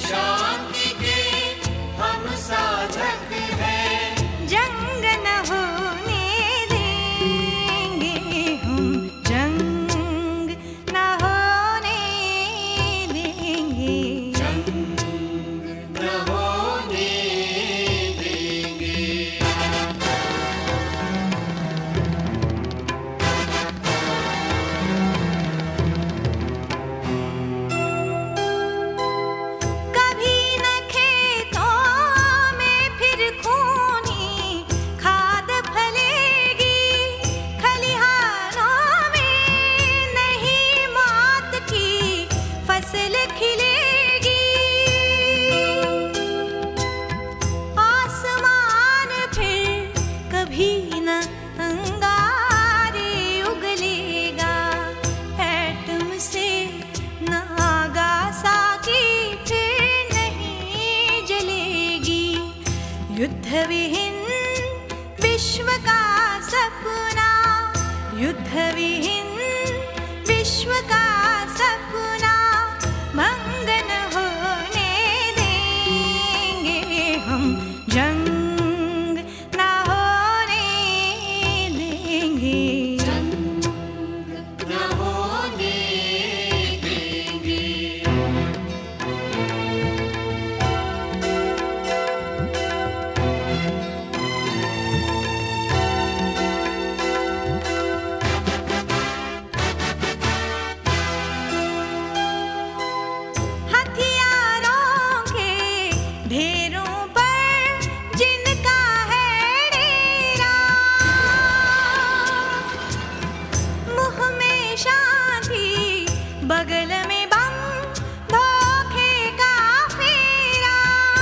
शांति के हम साधक हैं। जंग न होने देंगे हम, जंग न होने देंगे, जंग न होने देंगे। कभी न खेतों में फिर खूनी खाद फलेगी, खलिहानों में नहीं मौत की फसल खिलेगी। आसमान फिर कभी न अंगारे उगलेगा, एटम से नागासाकी फिर नहीं जलेगी। युद्ध विहीन विश्व का सपना, युद्ध विहीन विश्व का सपना भंग न होने देंगे हम, जंग न होने देंगे, जंग न होने देंगे। हथियारों के ढेरों पर जिनका है डेरा, मुंह में शांति बगल में बम, धोखे का फेरा।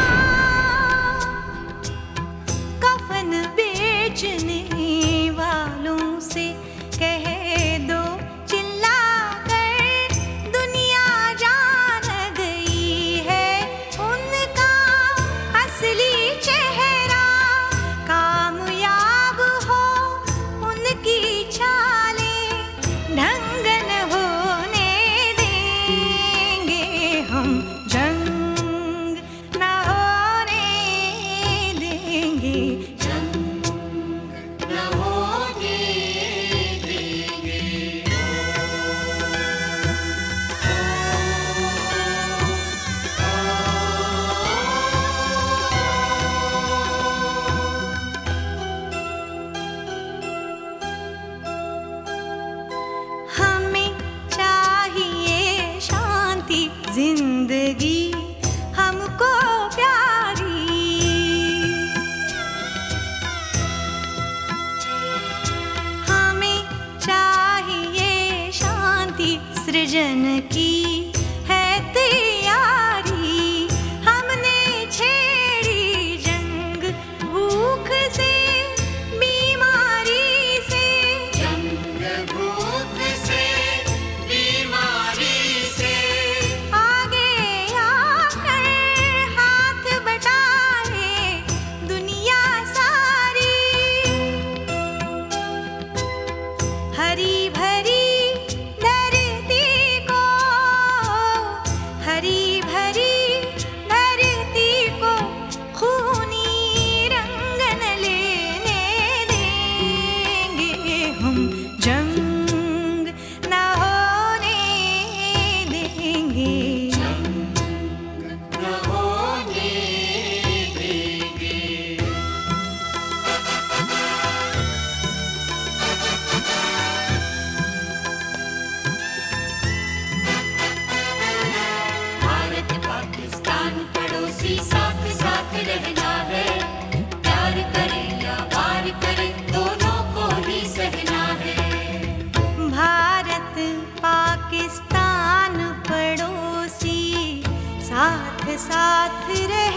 कफन बेचने वालों से कह दो चिल्ला कर, दुनिया जान गई है उनका असली चेहरा। कामयाब हो उनकी चालें, ढंग न होने देंगे हम, जंग न होने देंगे, जंग न होने देंगे। हमें चाहिए शांति जिंदगी हमको प्यारी। हमें चाहिए शांति सृजन की है तैयारी। हमने छेड़ी जंग भूख से, बीमारी से, जंग भूख से, बीमारी से। आगे आकर हाथ बटाए दुनिया सारी। हरी भरी धरती को, हरी भरी धरती को खूनी रंग न लेने देंगे हम, जंग न होने देंगे, न होने देंगे। भारत पाकिस्तान पड़ोसी साथ साथ रहना है। प्यार करे या वार करे दोनों को ही सहना है। भारत पाकिस्तान पड़ोसी साथ साथ रह